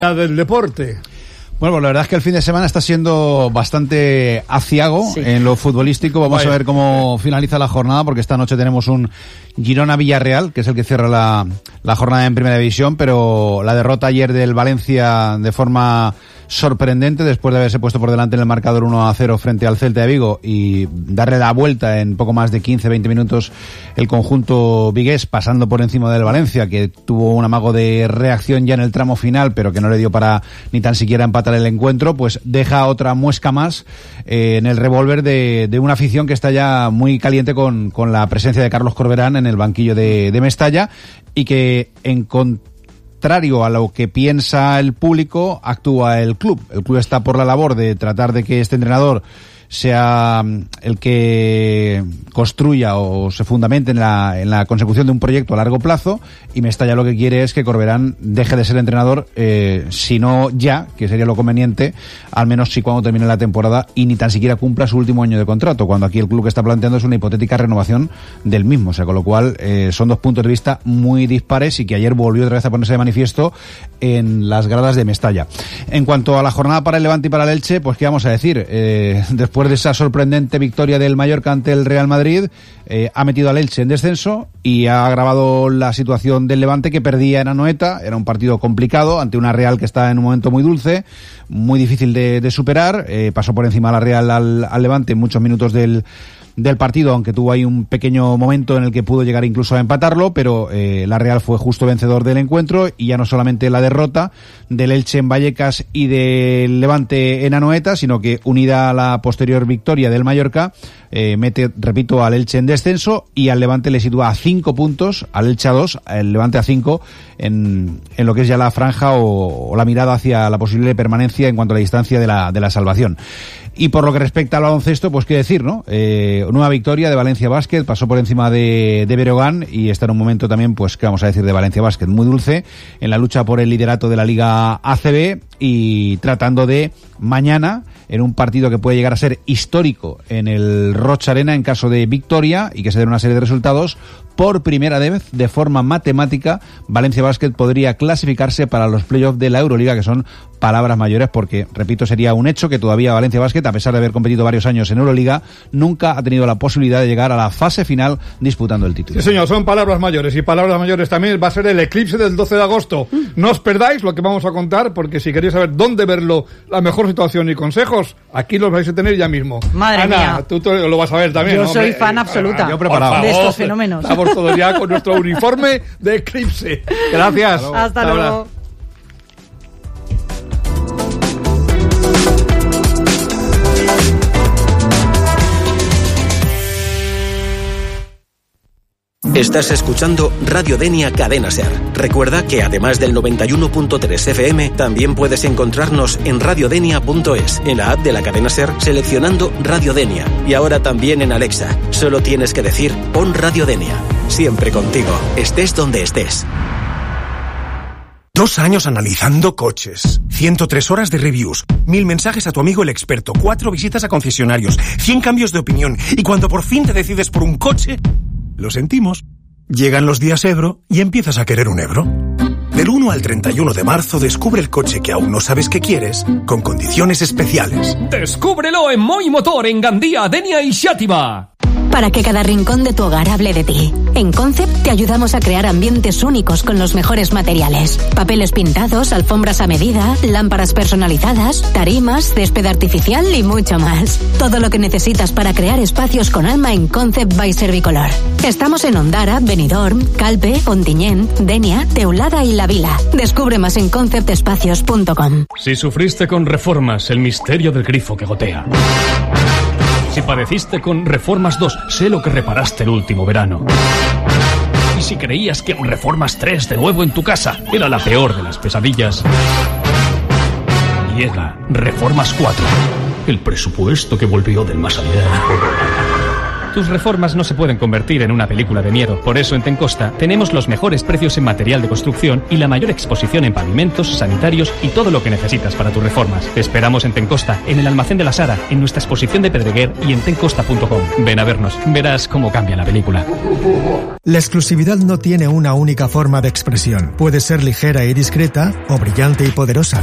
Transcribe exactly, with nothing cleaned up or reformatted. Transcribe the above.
del deporte. Bueno, pues la verdad es que el fin de semana está siendo bastante aciago sí. en lo futbolístico. Vamos Vaya. a ver cómo finaliza la jornada, porque esta noche tenemos un Girona-Villarreal, que es el que cierra la, la jornada en Primera División, pero la derrota ayer del Valencia de forma sorprendente, después de haberse puesto por delante en el marcador uno a cero frente al Celta de Vigo y darle la vuelta en poco más de quince a veinte minutos el conjunto vigués, pasando por encima del Valencia, que tuvo un amago de reacción ya en el tramo final, pero que no le dio para ni tan siquiera empatar el encuentro, pues deja otra muesca más eh, en el revólver de, de una afición que está ya muy caliente con, con la presencia de Carlos Corberán en el banquillo de, de Mestalla, y que en contrario a lo que piensa el público, actúa el club. El club está por la labor de tratar de que este entrenador sea el que construya o se fundamente en la, en la consecución de un proyecto a largo plazo, y Mestalla lo que quiere es que Corberán deje de ser entrenador, eh, si no ya, que sería lo conveniente, al menos si cuando termine la temporada y ni tan siquiera cumpla su último año de contrato, cuando aquí el club que está planteando es una hipotética renovación del mismo. O sea, con lo cual eh, son dos puntos de vista muy dispares y que ayer volvió otra vez a ponerse de manifiesto en las gradas de Mestalla. En cuanto a la jornada para el Levante y para el Elche, pues qué vamos a decir, eh, después de esa sorprendente victoria del Mallorca ante el Real Madrid, eh, ha metido al Elche en descenso y ha agravado la situación del Levante, que perdía en Anoeta. Era un partido complicado ante una Real que está en un momento muy dulce, muy difícil de, de superar. Eh, pasó por encima de la Real al, al Levante en muchos minutos del del partido, aunque tuvo ahí un pequeño momento en el que pudo llegar incluso a empatarlo, pero eh, la Real fue justo vencedor del encuentro, y ya no solamente la derrota del Elche en Vallecas y del Levante en Anoeta, sino que unida a la posterior victoria del Mallorca, eh, mete, repito, al Elche en descenso, y al Levante le sitúa a cinco puntos, al Elche a dos, el Levante a cinco, en, en lo que es ya la franja o, o la mirada hacia la posible permanencia en cuanto a la distancia de la, de la salvación. Y por lo que respecta al baloncesto, pues qué decir, ¿no? Eh, nueva victoria de Valencia Basket, pasó por encima de, de Breogán, y está en un momento también, pues qué vamos a decir de Valencia Basket, muy dulce en la lucha por el liderato de la Liga A C B, y tratando de mañana, en un partido que puede llegar a ser histórico en el Rocha Arena en caso de victoria y que se den una serie de resultados, por primera vez, de forma matemática, Valencia Basket podría clasificarse para los playoffs de la Euroliga, que son palabras mayores, porque, repito, sería un hecho que todavía Valencia Basket, a pesar de haber competido varios años en Euroliga, nunca ha tenido la posibilidad de llegar a la fase final disputando el título. Sí, señor, son palabras mayores, y palabras mayores también va a ser el eclipse del doce de agosto. No os perdáis lo que vamos a contar, porque si queréis saber dónde verlo, la mejor situación y consejos, aquí los vais a tener ya mismo. Madre Ana, mía. tú, tú lo vas a ver también. Yo ¿no? soy Hombre, fan eh, absoluta yo preparado. de estos fenómenos. Estamos todos ya con nuestro uniforme de eclipse. Gracias. Hasta, Hasta luego. Ahora. Estás escuchando Radio Denia Cadena Ser. Recuerda que además del noventa y uno punto tres F M, también puedes encontrarnos en radiodenia punto es, en la app de la Cadena Ser, seleccionando Radio Denia. Y ahora también en Alexa. Solo tienes que decir, pon Radio Denia. Siempre contigo, estés donde estés. Dos años analizando coches, ciento tres horas de reviews, mil mensajes a tu amigo el experto, cuatro visitas a concesionarios, cien cambios de opinión, y cuando por fin te decides por un coche, lo sentimos. Llegan los días Ebro y empiezas a querer un Ebro. Del uno al treinta y uno de marzo descubre el coche que aún no sabes que quieres, con condiciones especiales. Descúbrelo en Moi Motor, en Gandía, Denia y Xàtiva. Para que cada rincón de tu hogar hable de ti. En Concept te ayudamos a crear ambientes únicos con los mejores materiales. Papeles pintados, alfombras a medida, lámparas personalizadas, tarimas, césped artificial y mucho más. Todo lo que necesitas para crear espacios con alma en Concept by Servicolor. Estamos en Ondara, Benidorm, Calpe, Ontinyent, Denia, Teulada y La Vila. Descubre más en concept espacios punto com. Si sufriste con Reformas, el misterio del grifo que gotea. Si padeciste con Reformas dos, sé lo que reparaste el último verano. Y si creías que Reformas tres de nuevo en tu casa era la peor de las pesadillas, llega Reformas cuatro, el presupuesto que volvió del más allá. Tus reformas no se pueden convertir en una película de miedo. Por eso en Tencosta tenemos los mejores precios en material de construcción y la mayor exposición en pavimentos, sanitarios y todo lo que necesitas para tus reformas. Te esperamos en Tencosta, en el almacén de la Sara, en nuestra exposición de Pedreguer y en tencosta punto com. Ven a vernos, verás cómo cambia la película. La exclusividad no tiene una única forma de expresión. Puede ser ligera y discreta o brillante y poderosa.